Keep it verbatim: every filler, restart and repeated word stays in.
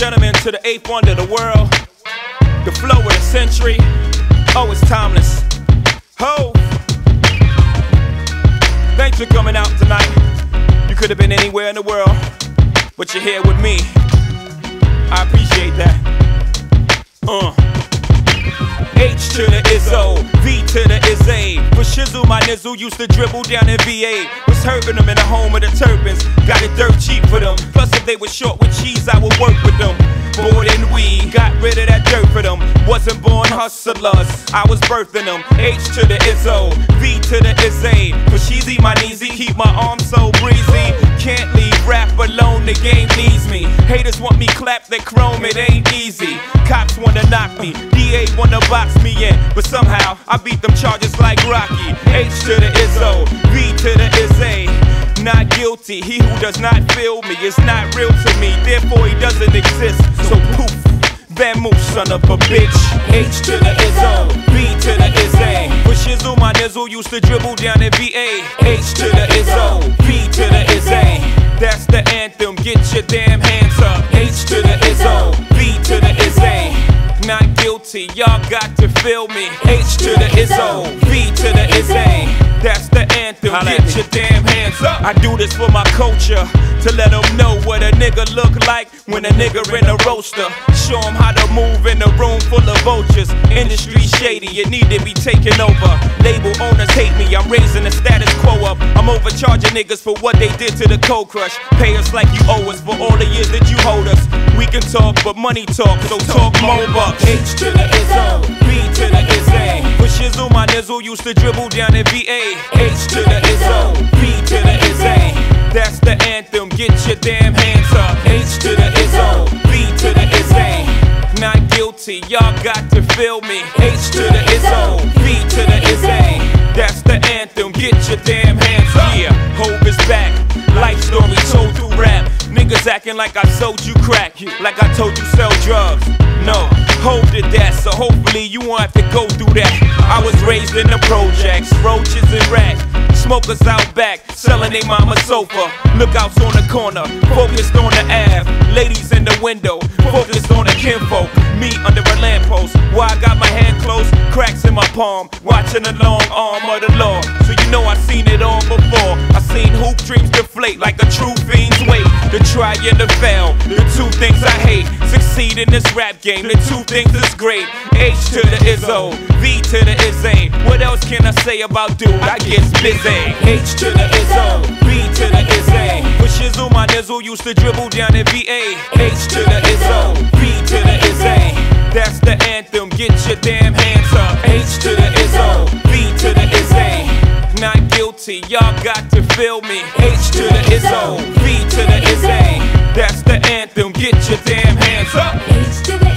gentlemen, to the eighth wonder of the world, the flow of the century. Oh, it's timeless. Ho! Thanks for coming out tonight. You could have been anywhere in the world, but you're here with me. I appreciate that. Uh. H to the Izzo, V to the Izzy. For shizzle, my nizzle used to dribble down in V A. Was herbing them in the home of the turbans. Got it dirt cheap for them. Plus, if they were short with cheese, I would work with them. Bored and we got rid of that dirt for them. Wasn't born hustlers, I was birthing them. H to the Izzo, V to the Izzy. For sheezy, my kneesy, keep my arms so breezy. Can't leave rap alone, the game needs me. Haters want me clap that chrome, it ain't easy. Cops wanna knock me, D A wanna box me in, but somehow I beat them charges like Rocky. H to the Izzo, V to the Izzy. Not guilty, he who does not feel me is not real to me, therefore he doesn't exist. So poof, vamoose, son of a bitch. H to the Izzo, V to the Izzy. For shizzle, my nizzle used to dribble down in V A. H to the Izzo, V to the Izzy. That's the anthem, get your damn hands up. H to the Izzo, V to the Izzy. Not guilty, y'all got to feel me. H to the Izzo, V to the Izzy. That's the anthem, get your damn hands up. I do this for my culture, to let them know what a nigga look like when a nigga in a roaster. Show them how to move in a room full of vultures. Industry shady, it need to be taken over. Label owners hate me, I'm raising the status quo up. I'm overcharging niggas for what they did to the Cold Crush. Pay us like you owe us for all the years that you hold us. We can talk, but money talk, so talk more bucks. H to the Izzo, V to the Izzy. For shizzle, my nizzle used to dribble down in V A. H to the Izzo, V to the Izzy. That's the anthem, get your damn hands up. H to the Izzo, V to the Izzy. Not guilty, y'all got to feel me. H to the Izzo, V to the Izzy. That's the anthem, get your damn hands up. Yeah, Hope is back, life story told through rap. Niggas acting like I sold you crack, like I told you sell drugs. No, Hope did that, so hopefully you won't have to go through that. I was raised in the projects, roaches and rats. Smokers out back, selling they mama sofa. Lookouts on the corner, focused on the Ave. Ladies in the window, focused on the kinfolk. Me under a lamppost, while I got my hand closed, cracks in my palm, watching the long arm of the law. So you know I seen it all before. I seen hoop dreams deflate like a true fiend's weight. The try and the fail, the two things I hate. Succeed in this rap game, the two things is great. H to the Izzo, V to the Izzy. What else can I say about dude? I get busy. H to the Izzo, V to the Izzy. For shizzle, my nizzle used to dribble down in V A. H to the Izzo, V to the Izzy. That's the anthem, get your damn hands up. H to the Izzo, V to the Izzy. Not guilty, y'all got to feel me. H to the Izzo, V to the Izzy. That's the anthem, get your damn hands up. H to the